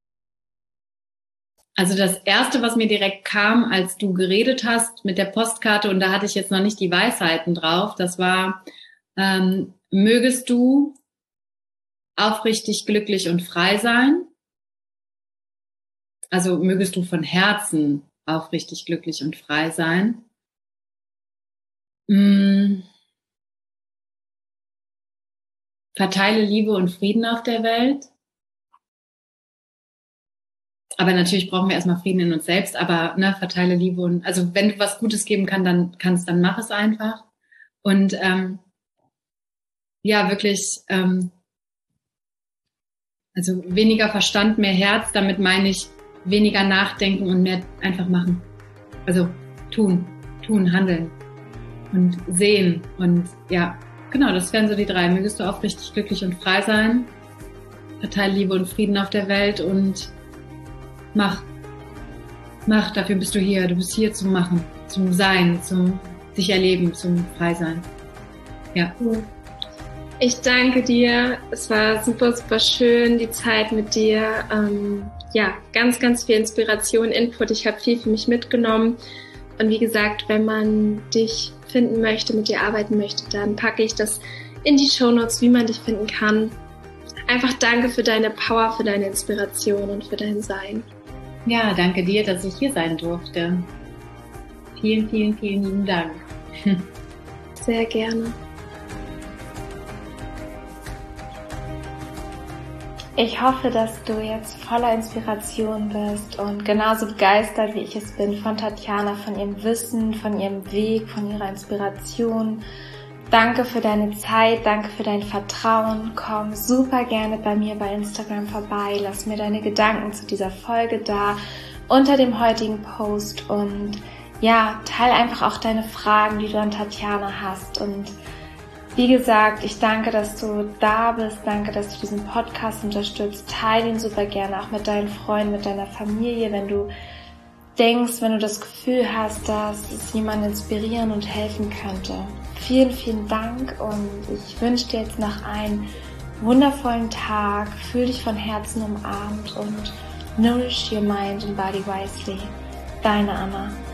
Also das Erste, was mir direkt kam, als du geredet hast mit der Postkarte, und da hatte ich jetzt noch nicht die Weisheiten drauf, das war, ähm, mögest du aufrichtig, glücklich und frei sein. Also mögest du von Herzen aufrichtig, glücklich und frei sein. Hm. Verteile Liebe und Frieden auf der Welt. Aber natürlich brauchen wir erstmal Frieden in uns selbst, aber ne, verteile Liebe und, also wenn du was Gutes geben kann, dann kannst, dann mach es einfach. Und ähm, ja, wirklich, ähm, also weniger Verstand, mehr Herz, damit meine ich weniger nachdenken und mehr einfach machen. Also tun, tun, handeln und sehen. Und ja, genau, das wären so die drei. Mögest du aufrichtig, glücklich und frei sein, verteile Liebe und Frieden auf der Welt und Mach. Mach, dafür bist du hier. Du bist hier zum Machen, zum Sein, zum sich erleben, zum Frei sein. Ja. Ich danke dir. Es war super, super schön, die Zeit mit dir. Ähm, ja, ganz, ganz viel Inspiration, Input. Ich habe viel für mich mitgenommen. Und wie gesagt, wenn man dich finden möchte, mit dir arbeiten möchte, dann packe ich das in die Shownotes, wie man dich finden kann. Einfach danke für deine Power, für deine Inspiration und für dein Sein. Ja, danke dir, dass ich hier sein durfte. Vielen, vielen, vielen lieben Dank. Sehr gerne. Ich hoffe, dass du jetzt voller Inspiration bist und genauso begeistert, wie ich es bin, von Tatjana, von ihrem Wissen, von ihrem Weg, von ihrer Inspiration. Danke für deine Zeit, danke für dein Vertrauen. Komm super gerne bei mir bei Instagram vorbei. Lass mir deine Gedanken zu dieser Folge da unter dem heutigen Post und ja, teil einfach auch deine Fragen, die du an Tatjana hast. Und wie gesagt, ich danke, dass du da bist. Danke, dass du diesen Podcast unterstützt. Teil ihn super gerne auch mit deinen Freunden, mit deiner Familie, wenn du denkst, wenn du das Gefühl hast, dass es jemanden inspirieren und helfen könnte. Vielen, vielen Dank und ich wünsche dir jetzt noch einen wundervollen Tag. Fühl dich von Herzen umarmt und nourish your mind and body wisely. Deine Anna.